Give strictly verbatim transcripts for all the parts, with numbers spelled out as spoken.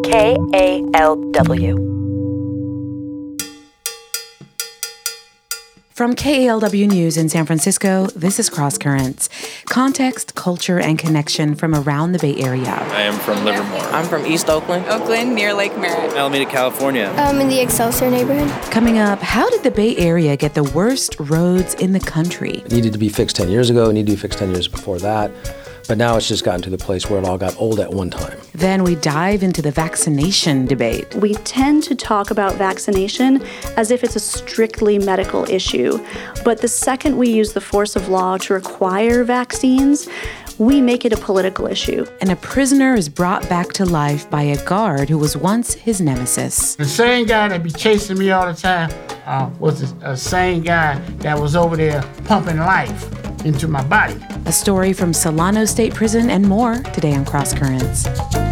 K A L W. From K A L W News in San Francisco, this is Cross Currents. Context, culture, and connection from around the Bay Area. I am from Livermore. I'm from East Oakland. Oakland, near Lake Merritt. Alameda, California. I'm in the Excelsior neighborhood. Coming up, how did the Bay Area get the worst roads in the country? It needed to be fixed ten years ago. It needed to be fixed ten years before that. But now it's just gotten to the place where it all got old at one time. Then we dive into the vaccination debate. We tend to talk about vaccination as if it's a strictly medical issue. But the second we use the force of law to require vaccines, we make it a political issue. And a prisoner is brought back to life by a guard who was once his nemesis. The same guy that be chasing me all the time uh, was the uh, same guy that was over there pumping life into my body. A story from Solano State Prison and more today on Cross Currents.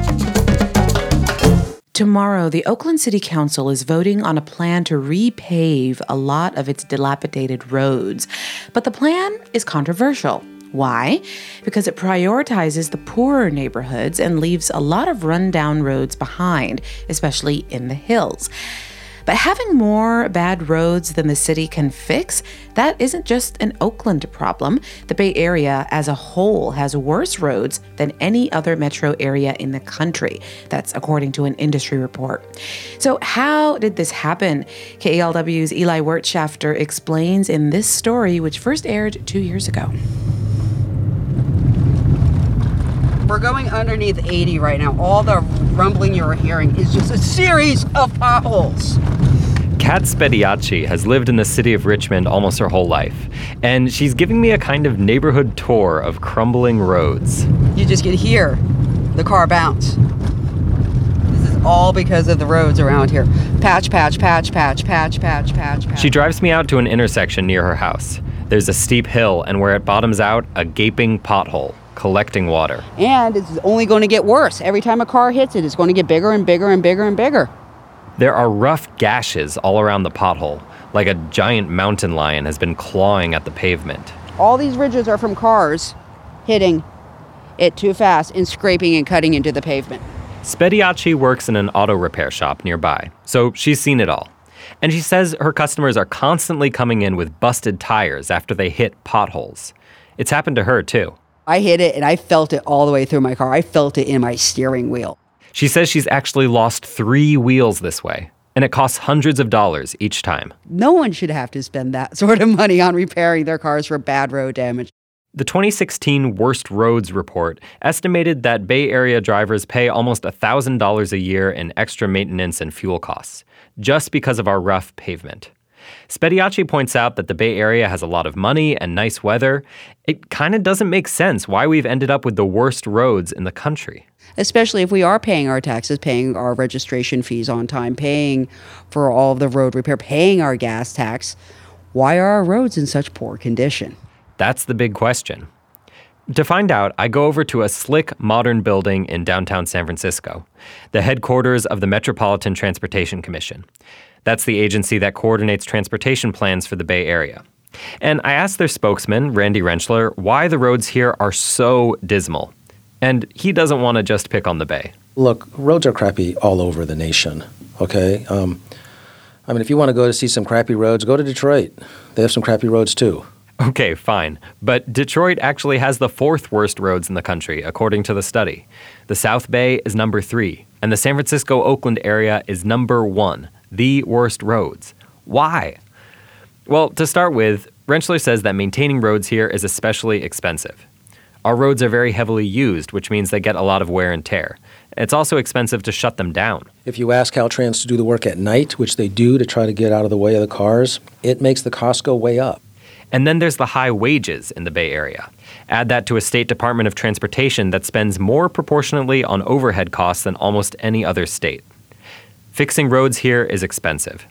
Tomorrow, the Oakland City Council is voting on a plan to repave a lot of its dilapidated roads. But the plan is controversial. Why? Because it prioritizes the poorer neighborhoods and leaves a lot of rundown roads behind, especially in the hills. But having more bad roads than the city can fix, that isn't just an Oakland problem. The Bay Area as a whole has worse roads than any other metro area in the country. That's according to an industry report. So how did this happen? K A L W's Eli Wirtschafter explains in this story, which first aired two years ago. We're going underneath eighty right now. All the rumbling you're hearing is just a series of potholes. Kat Spediacci has lived in the city of Richmond almost her whole life, and she's giving me a kind of neighborhood tour of crumbling roads. You just can hear the car bounce. This is all because of the roads around here. Patch, patch, patch, patch, patch, patch, patch, patch. She drives me out to an intersection near her house. There's a steep hill, and where it bottoms out, a gaping pothole, collecting water. And it's only going to get worse. Every time a car hits it, it's going to get bigger and bigger and bigger and bigger. There are rough gashes all around the pothole, like a giant mountain lion has been clawing at the pavement. All these ridges are from cars hitting it too fast and scraping and cutting into the pavement. Spediacci works in an auto repair shop nearby, so she's seen it all. And she says her customers are constantly coming in with busted tires after they hit potholes. It's happened to her, too. I hit it and I felt it all the way through my car. I felt it in my steering wheel. She says she's actually lost three wheels this way, and it costs hundreds of dollars each time. No one should have to spend that sort of money on repairing their cars for bad road damage. The twenty sixteen Worst Roads report estimated that Bay Area drivers pay almost one thousand dollars a year in extra maintenance and fuel costs, just because of our rough pavement. Spediacci points out that the Bay Area has a lot of money and nice weather. It kind of doesn't make sense why we've ended up with the worst roads in the country. Especially if we are paying our taxes, paying our registration fees on time, paying for all of the road repair, paying our gas tax. Why are our roads in such poor condition? That's the big question. To find out, I go over to a slick, modern building in downtown San Francisco, the headquarters of the Metropolitan Transportation Commission. That's the agency that coordinates transportation plans for the Bay Area. And I asked their spokesman, Randy Rentschler, why the roads here are so dismal. And he doesn't want to just pick on the Bay. Look, roads are crappy all over the nation, okay? Um, I mean, if you want to go to see some crappy roads, go to Detroit. They have some crappy roads, too. Okay, fine. But Detroit actually has the fourth worst roads in the country, according to the study. The South Bay is number three, and the San Francisco-Oakland area is number one, the worst roads. Why? Well, to start with, Rentschler says that maintaining roads here is especially expensive. Our roads are very heavily used, which means they get a lot of wear and tear. It's also expensive to shut them down. If you ask Caltrans to do the work at night, which they do to try to get out of the way of the cars, it makes the cost go way up. And then there's the high wages in the Bay Area. Add that to a state Department of Transportation that spends more proportionately on overhead costs than almost any other state. Fixing roads here is expensive.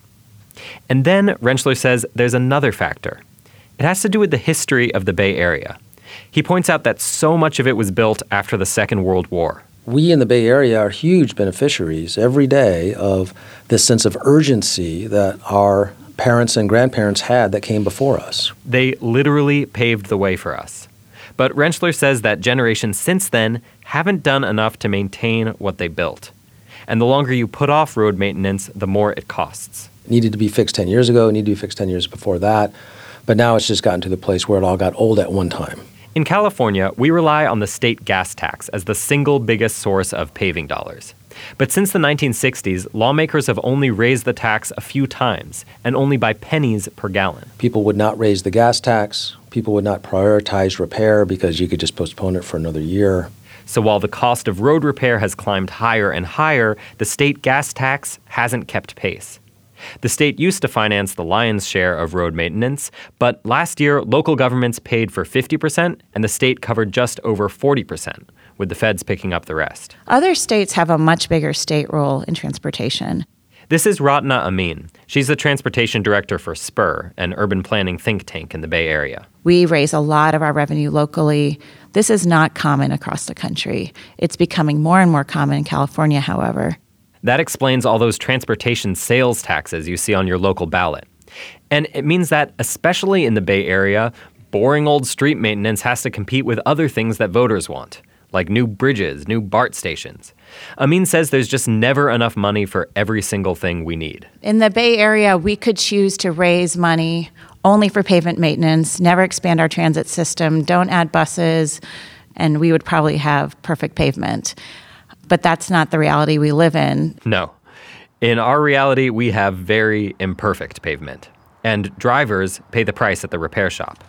And then Rentschler says there's another factor. It has to do with the history of the Bay Area. He points out that so much of it was built after the Second World War. We in the Bay Area are huge beneficiaries every day of this sense of urgency that our parents and grandparents had that came before us. They literally paved the way for us. But Rentschler says that generations since then haven't done enough to maintain what they built. And the longer you put off road maintenance, the more it costs. It needed to be fixed ten years ago, it needed to be fixed ten years before that. But now it's just gotten to the place where it all got old at one time. In California, we rely on the state gas tax as the single biggest source of paving dollars. But since the nineteen sixties, lawmakers have only raised the tax a few times, and only by pennies per gallon. People would not raise the gas tax. People would not prioritize repair because you could just postpone it for another year. So while the cost of road repair has climbed higher and higher, the state gas tax hasn't kept pace. The state used to finance the lion's share of road maintenance, but last year, local governments paid for fifty percent, and the state covered just over forty percent, with the feds picking up the rest. Other states have a much bigger state role in transportation. This is Ratna Amin. She's the transportation director for Spur, an urban planning think tank in the Bay Area. We raise a lot of our revenue locally. This is not common across the country. It's becoming more and more common in California, however. That explains all those transportation sales taxes you see on your local ballot. And it means that, especially in the Bay Area, boring old street maintenance has to compete with other things that voters want, like new bridges, new BART stations. Amin says there's just never enough money for every single thing we need. In the Bay Area, we could choose to raise money only for pavement maintenance, never expand our transit system, don't add buses, and we would probably have perfect pavement. But that's not the reality we live in. No. In our reality, we have very imperfect pavement. And drivers pay the price at the repair shop.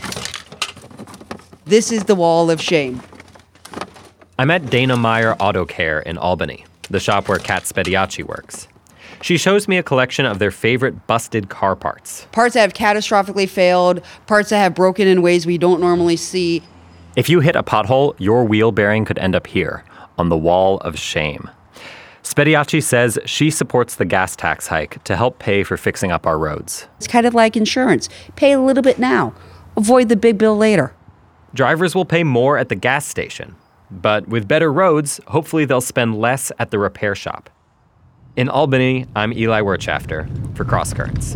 This is the wall of shame. I'm at Dana Meyer Auto Care in Albany, the shop where Kat Spediacci works. She shows me a collection of their favorite busted car parts. Parts that have catastrophically failed, parts that have broken in ways we don't normally see. If you hit a pothole, your wheel bearing could end up here, on the wall of shame. Spediacci says she supports the gas tax hike to help pay for fixing up our roads. It's kind of like insurance. Pay a little bit now. Avoid the big bill later. Drivers will pay more at the gas station. But with better roads, hopefully they'll spend less at the repair shop. In Albany, I'm Eli Wirtschafter for Cross Currents.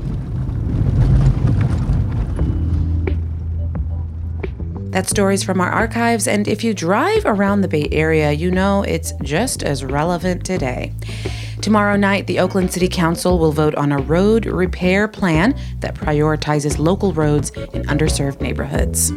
That's stories from our archives, and if you drive around the Bay Area, you know it's just as relevant today. Tomorrow night, the Oakland City Council will vote on a road repair plan that prioritizes local roads in underserved neighborhoods.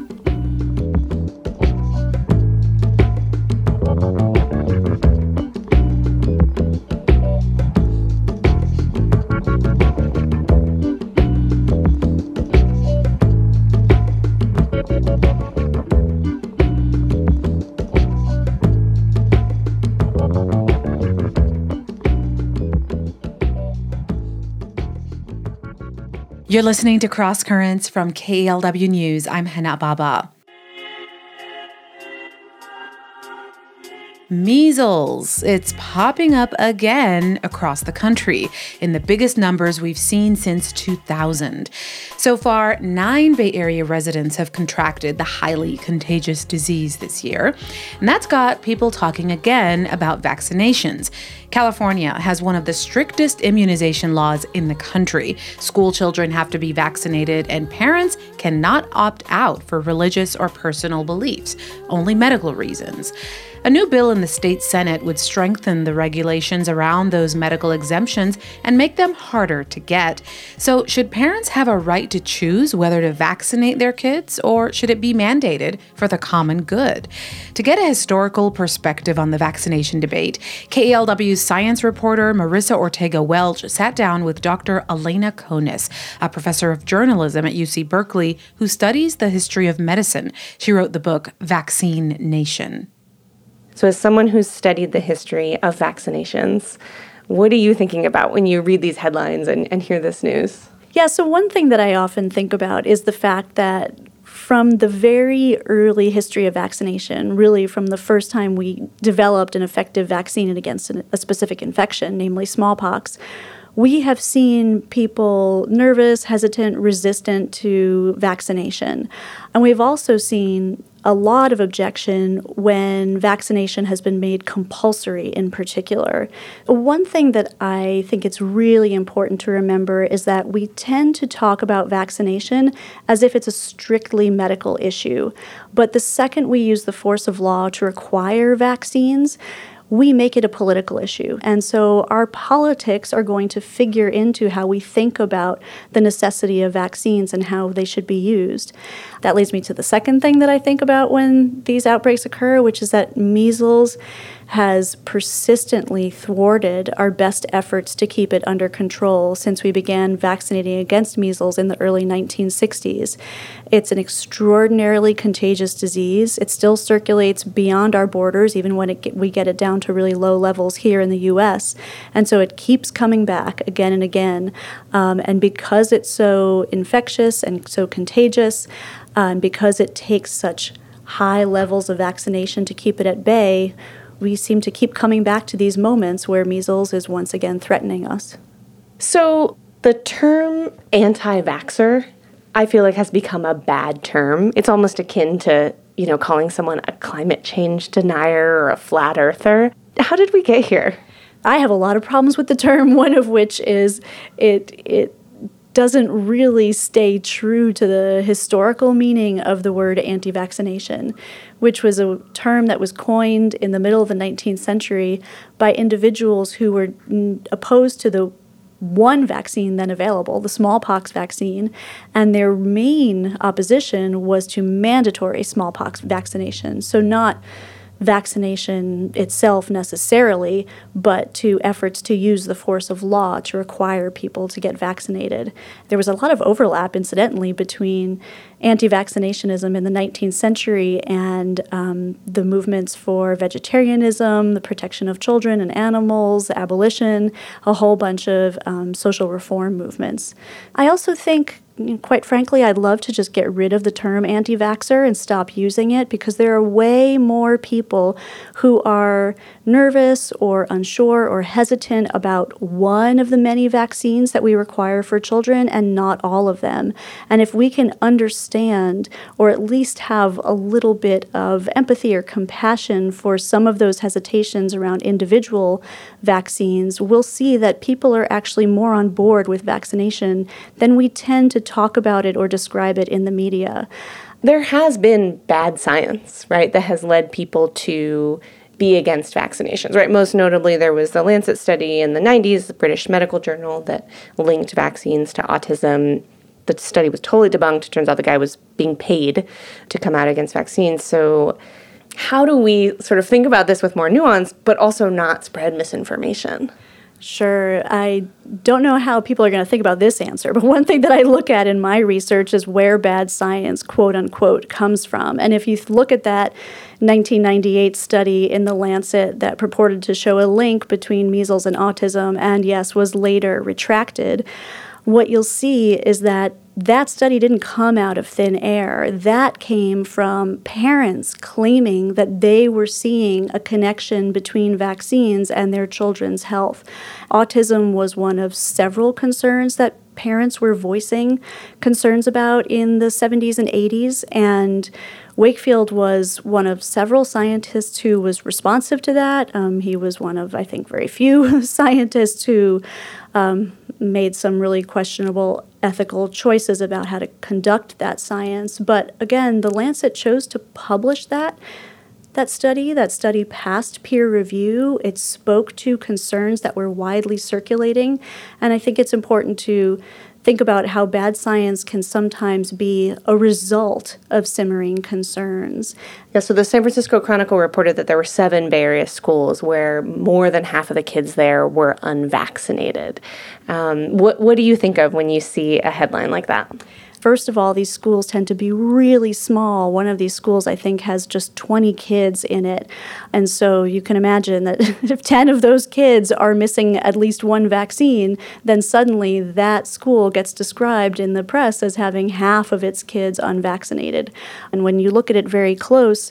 You're listening to Cross Currents from K E L W News. I'm Hana Baba. Measles. It's popping up again across the country in the biggest numbers we've seen since two thousand. So far, nine Bay Area residents have contracted the highly contagious disease this year. And that's got people talking again about vaccinations. California has one of the strictest immunization laws in the country. School children have to be vaccinated, and parents cannot opt out for religious or personal beliefs, only medical reasons. A new bill in the state Senate would strengthen the regulations around those medical exemptions and make them harder to get. So, should parents have a right to choose whether to vaccinate their kids, or should it be mandated for the common good? To get a historical perspective on the vaccination debate, K E L W's science reporter Marissa Ortega-Welch sat down with Doctor Elena Conis, a professor of journalism at U C Berkeley who studies the history of medicine. She wrote the book Vaccine Nation. So as someone who's studied the history of vaccinations, what are you thinking about when you read these headlines and, and hear this news? Yeah, so one thing that I often think about is the fact that from the very early history of vaccination, really from the first time we developed an effective vaccine against a specific infection, namely smallpox, we have seen people nervous, hesitant, resistant to vaccination. And we've also seen a lot of objection when vaccination has been made compulsory in particular. One thing that I think it's really important to remember is that we tend to talk about vaccination as if it's a strictly medical issue. But the second we use the force of law to require vaccines, we make it a political issue. And so our politics are going to figure into how we think about the necessity of vaccines and how they should be used. That leads me to the second thing that I think about when these outbreaks occur, which is that measles has persistently thwarted our best efforts to keep it under control since we began vaccinating against measles in the early nineteen sixties. It's an extraordinarily contagious disease. It still circulates beyond our borders, even when it get, we get it down to really low levels here in the U S. And so it keeps coming back again and again. Um, and because it's so infectious and so contagious, uh, and because it takes such high levels of vaccination to keep it at bay, we seem to keep coming back to these moments where measles is once again threatening us. So the term anti-vaxxer, I feel like, has become a bad term. It's almost akin to, you know, calling someone a climate change denier or a flat earther. How did we get here? I have a lot of problems with the term, one of which is it it doesn't really stay true to the historical meaning of the word anti-vaccination, which was a term that was coined in the middle of the nineteenth century by individuals who were opposed to the one vaccine then available, the smallpox vaccine, and their main opposition was to mandatory smallpox vaccination. So not vaccination itself necessarily, but to efforts to use the force of law to require people to get vaccinated. There was a lot of overlap, incidentally, between anti-vaccinationism in the nineteenth century and um, the movements for vegetarianism, the protection of children and animals, abolition, a whole bunch of um, social reform movements. I also think, quite frankly, I'd love to just get rid of the term anti-vaxxer and stop using it, because there are way more people who are nervous or unsure or hesitant about one of the many vaccines that we require for children and not all of them. And if we can understand, or at least have a little bit of empathy or compassion for some of those hesitations around individual vaccines, we'll see that people are actually more on board with vaccination than we tend to talk about it or describe it in the media. There has been bad science, right, that has led people to be against vaccinations, right? Most notably, there was the Lancet study in the nineties, the British Medical Journal, that linked vaccines to autism. The study was totally debunked. It turns out the guy was being paid to come out against vaccines. So how do we sort of think about this with more nuance, but also not spread misinformation? Sure. I don't know how people are going to think about this answer, but one thing that I look at in my research is where bad science, quote unquote, comes from. And if you look at that nineteen ninety-eight study in the Lancet that purported to show a link between measles and autism, and yes, was later retracted, what you'll see is that that study didn't come out of thin air. That came from parents claiming that they were seeing a connection between vaccines and their children's health. Autism was one of several concerns that parents were voicing concerns about in the seventies and eighties, and Wakefield was one of several scientists who was responsive to that. Um, he was one of, I think, very few scientists who um, made some really questionable ethical choices about how to conduct that science. But again, the Lancet chose to publish that that study. That study passed peer review. It spoke to concerns that were widely circulating. And I think it's important to think about how bad science can sometimes be a result of simmering concerns. Yeah, so the San Francisco Chronicle reported that there were seven Bay Area schools where more than half of the kids there were unvaccinated. Um, what, what do you think of when you see a headline like that? First of all, these schools tend to be really small. One of these schools, I think, has just twenty kids in it. And so you can imagine that if ten of those kids are missing at least one vaccine, then suddenly that school gets described in the press as having half of its kids unvaccinated. And when you look at it very close,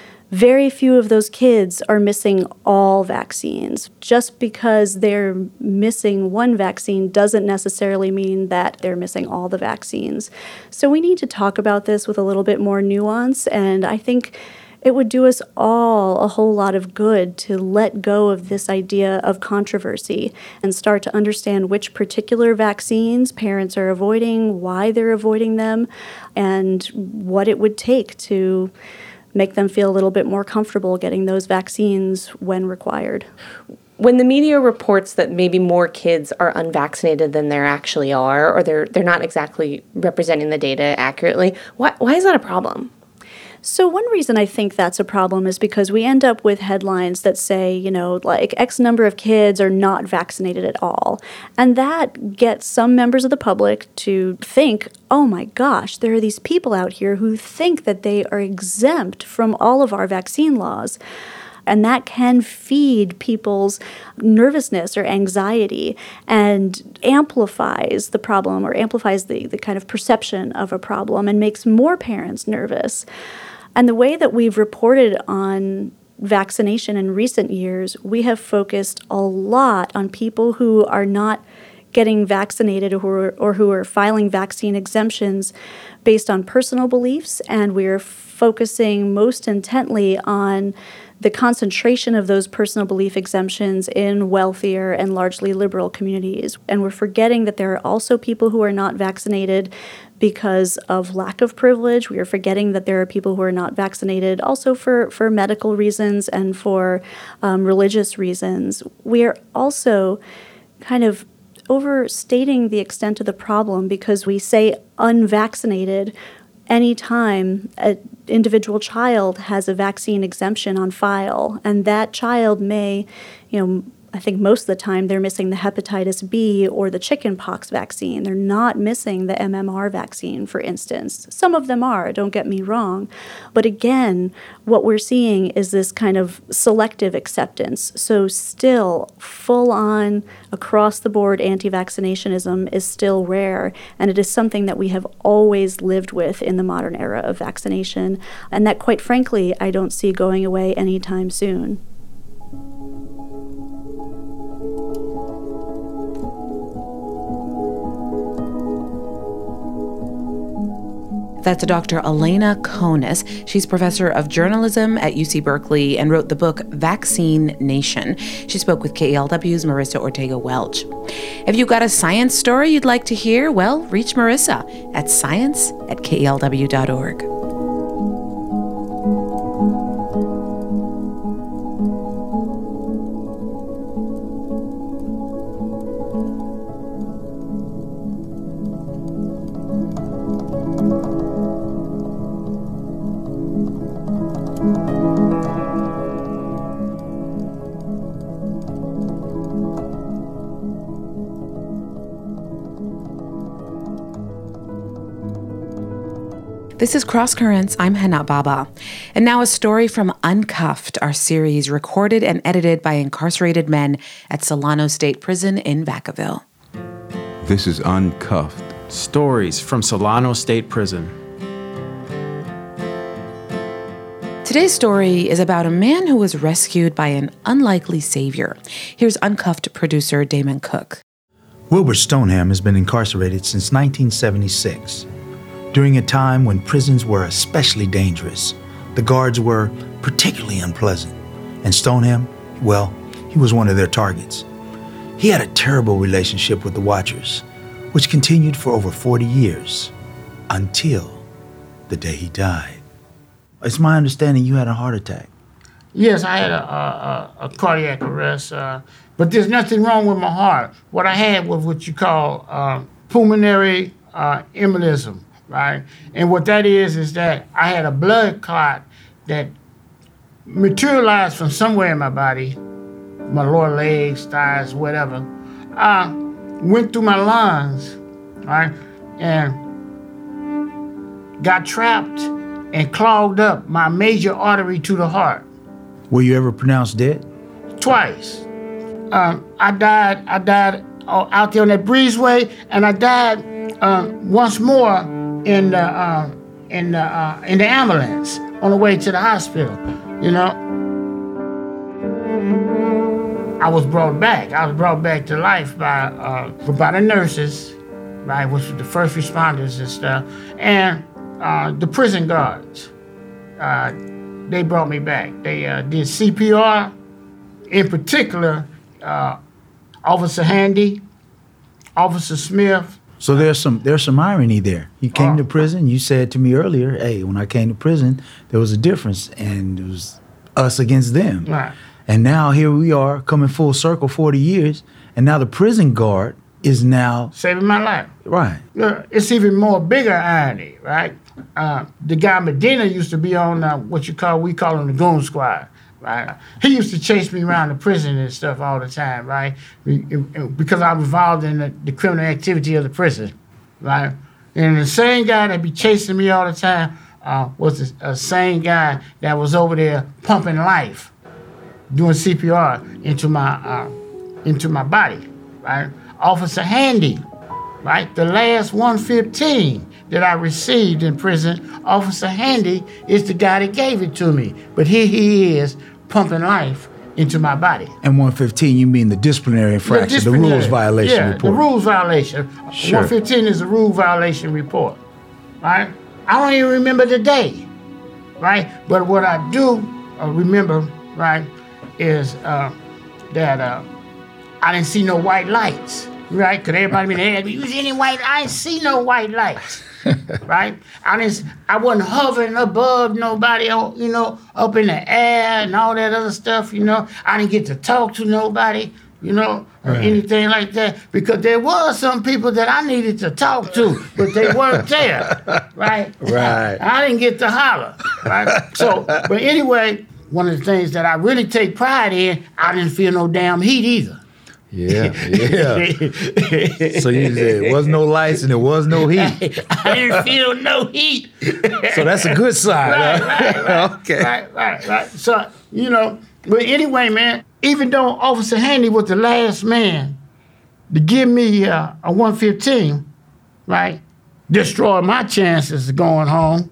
very few of those kids are missing all vaccines. Just because they're missing one vaccine doesn't necessarily mean that they're missing all the vaccines. So we need to talk about this with a little bit more nuance, and I think it would do us all a whole lot of good to let go of this idea of controversy and start to understand which particular vaccines parents are avoiding, why they're avoiding them, and what it would take to make them feel a little bit more comfortable getting those vaccines when required. When the media reports that maybe more kids are unvaccinated than there actually are, or they're they're not exactly representing the data accurately, why why is that a problem? So one reason I think that's a problem is because we end up with headlines that say, you know, like X number of kids are not vaccinated at all. And that gets some members of the public to think, oh my gosh, there are these people out here who think that they are exempt from all of our vaccine laws. And that can feed people's nervousness or anxiety and amplifies the problem or amplifies the, the kind of perception of a problem and makes more parents nervous. And the way that we've reported on vaccination in recent years, we have focused a lot on people who are not getting vaccinated or who are, or who are filing vaccine exemptions based on personal beliefs, and we're focusing most intently on the concentration of those personal belief exemptions in wealthier and largely liberal communities. And we're forgetting that there are also people who are not vaccinated because of lack of privilege. We are forgetting that there are people who are not vaccinated also for, for medical reasons and for um, religious reasons. We are also kind of overstating the extent of the problem because we say unvaccinated anytime an individual child has a vaccine exemption on file, and that child may, you know, I think most of the time they're missing the hepatitis B or the chickenpox vaccine. They're not missing the M M R vaccine, for instance. Some of them are, don't get me wrong. But again, what we're seeing is this kind of selective acceptance. So still full-on, across-the-board anti-vaccinationism is still rare, and it is something that we have always lived with in the modern era of vaccination, and that, quite frankly, I don't see going away anytime soon. That's Doctor Elena Conis. She's professor of journalism at U C Berkeley and wrote the book Vaccine Nation. She spoke with K E L W's Marissa Ortega Welch. If you've got a science story you'd like to hear, well, reach Marissa at science at K E L W dot org. This is Cross Currents. I'm Hana Baba. And now a story from Uncuffed, our series recorded and edited by incarcerated men at Solano State Prison in Vacaville. This is Uncuffed. Stories from Solano State Prison. Today's story is about a man who was rescued by an unlikely savior. Here's Uncuffed producer Damon Cook. Wilbur Stoneham has been incarcerated since nineteen seventy-six. During a time when prisons were especially dangerous, the guards were particularly unpleasant, and Stoneham, well, he was one of their targets. He had a terrible relationship with the Watchers, which continued for over forty years, until the day he died. It's my understanding you had a heart attack. Yes, I had a, a, a cardiac arrest, uh, but there's nothing wrong with my heart. What I had was what you call uh, pulmonary uh, embolism. Right, and what that is is that I had a blood clot that materialized from somewhere in my body, my lower legs, thighs, whatever. Uh, went through my lungs, right, and got trapped and clogged up my major artery to the heart. Were you ever pronounced dead? Twice. Um, I died. I died out there on that breezeway, and I died uh, once more. In the uh, in the uh, in the ambulance on the way to the hospital, you know. I was brought back. I was brought back to life by uh, by the nurses, right, which were the first responders and stuff, and uh, the prison guards. Uh, they brought me back. They uh, did C P R, in particular, uh, Officer Handy, Officer Smith, So there's some there's some irony there. You came Oh. to prison. You said to me earlier, "Hey, when I came to prison, there was a difference, and it was us against them." Right. And now here we are, coming full circle, forty years, and now the prison guard is now Saving my life. right. Look, it's even more bigger irony, right? Uh, the guy Medina used to be on uh, what you call, we call him the Goon Squad, right? He used to chase me around the prison and stuff all the time, right? Because I was involved in the, the criminal activity of the prison, right? And the same guy that be chasing me all the time uh, was the uh, same guy that was over there pumping life, doing C P R into my uh, into my body, right? Officer Handy, right? The last one fifteen that I received in prison, Officer Handy is the guy that gave it to me. But here he is pumping life into my body. And one fifteen, you mean the disciplinary infraction, the, disciplinary- rules violation yeah, report. the rules violation. Sure. one fifteen is a rule violation report, right? I don't even remember the day, right? But what I do uh, remember, right, is uh, that uh, I didn't see no white lights, right? Because everybody been asking me, you see any white? I didn't see no white lights, right? I didn't. I wasn't hovering above nobody, you know, up in the air and all that other stuff, you know. I didn't get to talk to nobody, you know, or Right. anything like that, because there was some people that I needed to talk to, but they weren't there, right? Right. I didn't get to holler, right? So, but anyway, one of the things that I really take pride in, I didn't feel no damn heat either. Yeah, yeah. So you said it was no lights and there was no heat. I didn't feel no heat. So that's a good sign. Right, huh? right, right. Okay. Right, right, right. So, you know, but anyway, man, even though Officer Handy was the last man to give me uh, a one fifteen, right, destroyed my chances of going home,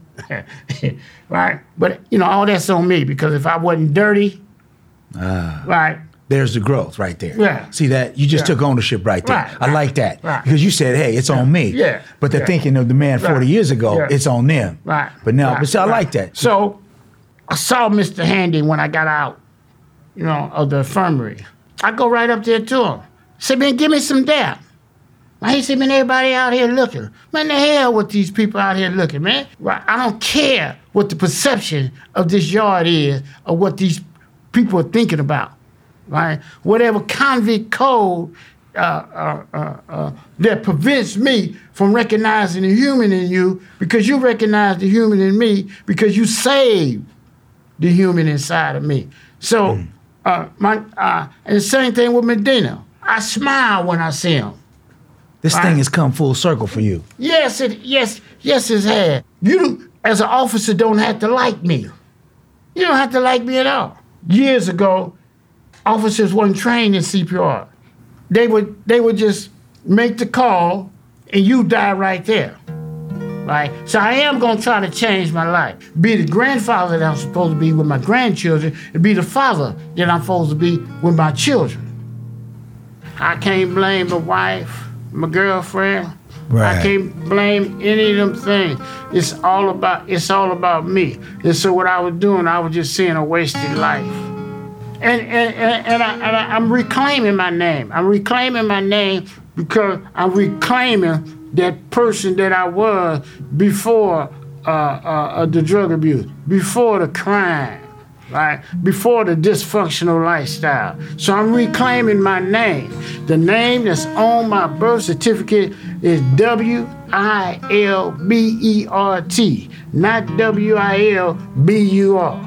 right? But, you know, all that's on me, because if I wasn't dirty, Ah. right, There's the growth right there. Yeah. See that? You just Yeah. took ownership right there. Right, I right, like that. right. Because you said, hey, it's on me. Yeah, But the yeah. thinking of the man forty Right. years ago, Yeah. it's on them. right. But now, right, but see, I right. like that. So I saw Mister Handy when I got out, you know, of the infirmary. I go right up there to him. Say, man, give me some dap. He said, man, everybody out here looking. Man, the hell with these people out here looking, man. Right? I don't care what the perception of this yard is or what these people are thinking about, right? Whatever convict code uh, uh, uh, uh, that prevents me from recognizing the human in you, because you recognize the human in me, because you saved the human inside of me. So, uh, my uh, and the same thing with Medina. I smile when I see him. This Right. thing has come full circle for you. Yes, it yes yes it has. You as an officer don't have to like me. You don't have to like me at all. Years ago, officers weren't trained in C P R. They would they would just make the call and you die right there. Right? So I am gonna try to change my life. Be the grandfather that I'm supposed to be with my grandchildren, and be the father that I'm supposed to be with my children. I can't blame my wife, my girlfriend. Right. I can't blame any of them things. It's all about it's all about me. And so what I was doing, I was just seeing a wasted life. And and, and, and, I, and I, I'm reclaiming my name. I'm reclaiming my name because I'm reclaiming that person that I was before uh, uh, the drug abuse, before the crime, right? Before the dysfunctional lifestyle. So I'm reclaiming my name. The name that's on my birth certificate is W I L B E R T, not W I L B U R.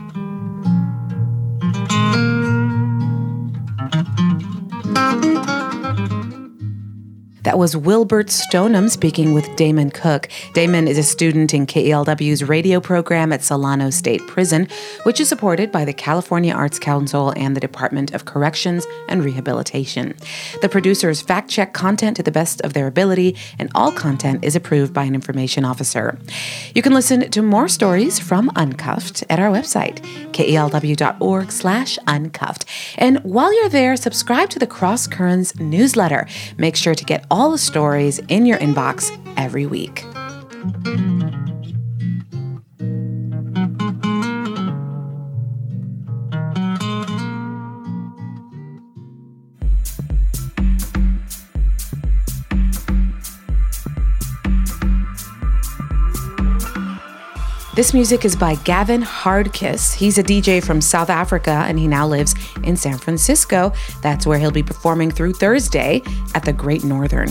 That was Wilbert Stoneham speaking with Damon Cook. Damon is a student in K E L W's radio program at Solano State Prison, which is supported by the California Arts Council and the Department of Corrections and Rehabilitation. The producers fact-check content to the best of their ability, and all content is approved by an information officer. You can listen to more stories from Uncuffed at our website, kelw.org slash uncuffed. And while you're there, subscribe to the Cross Currents newsletter. Make sure to get all the stories in your inbox every week. This music is by Gavin Hardkiss. He's a D J from South Africa, and he now lives in San Francisco. That's where he'll be performing through Thursday at the Great Northern.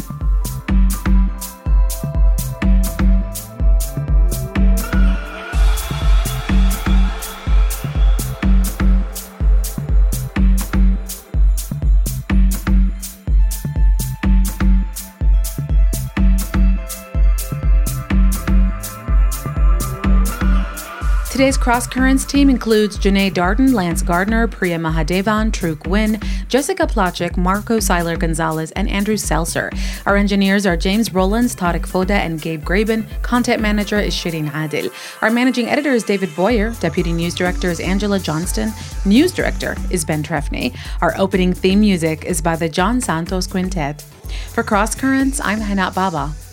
Today's Cross Currents team includes Janae Darden, Lance Gardner, Priya Mahadevan, Truk Wynn, Jessica Plachik, Marco Seiler Gonzalez, and Andrew Seltzer. Our engineers are James Rollins, Tarek Foda, and Gabe Graben. Content manager is Shirin Adil. Our managing editor is David Boyer. Deputy news director is Angela Johnston. News director is Ben Trefny. Our opening theme music is by the John Santos Quintet. For Cross Currents, I'm Hanat Baba.